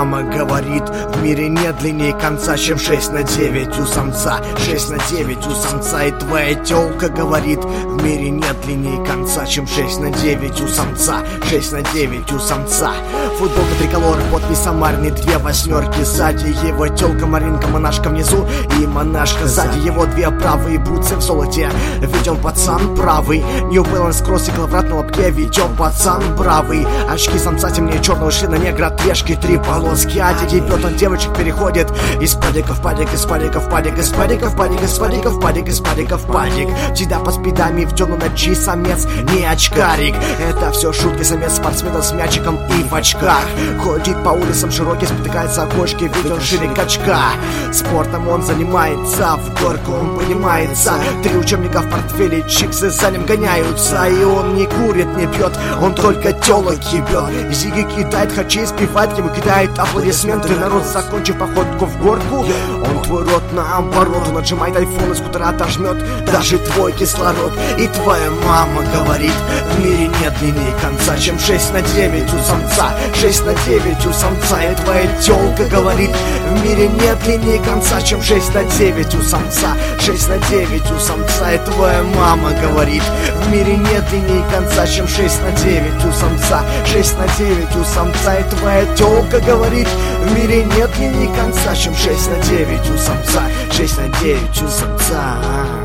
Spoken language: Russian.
мама говорит, в мире нет длиннее конца, чем 6 на 9 у самца. 6 на 9 у самца. И твоя тёлка говорит, в мире нет длиннее конца, чем 6 на 9 у самца. 6 на 9 у самца. Футболка триколор, подпись Самарный, 2 восьмерки сзади. Его тёлка Маринка, монашка внизу и монашка сзади. Его 2 правые бутсы в золоте. Ведём пацан правый. New Balance кросс и клаврат на лобке. Ведём пацан правый. Очки самца темнее черного, шина негра, отрежки, 3 полоски. Один ебет, он девочек переходит из падика в падик, из падика в падик, из падика в падик, из падика в падик, из падика в падик. Всегда под спидами в темном ночи самец, не очкарик. Это все шутки, самец спортсмена с мячиком и в очках. Ходит по улицам широкий, спотыкается о кочке, ведь он шире качка. Спортом он занимается, в горку он поднимается. 3 учебника в портфеле, чиксы за ним гоняются. И он не курит, не пьет, он только телок ебет. Зиги кидает, хачи спевать, ему кидает аплодисменты. Народ, закончив походку в горку, он твой рот наоборот. Он отжимает айфон, из скутера отожмет даже твой кислород. И твоя мама говорит, в мире нет длиннее конца, чем 6 на 9 у самца. 6 на 9 у самца. И твоя тёлка говорит, в мире нет длиннее конца, чем 6 на 9 у самца. 6 на 9 у самца. И твоя мама говорит, в мире нет длиннее конца, чем 6 на 9 у самца. 6 на 9 у самца. И твоя тёлка говорит, в мире нет длиннее конца, чем 6 на 9 у самца. 6 на 9 у самца.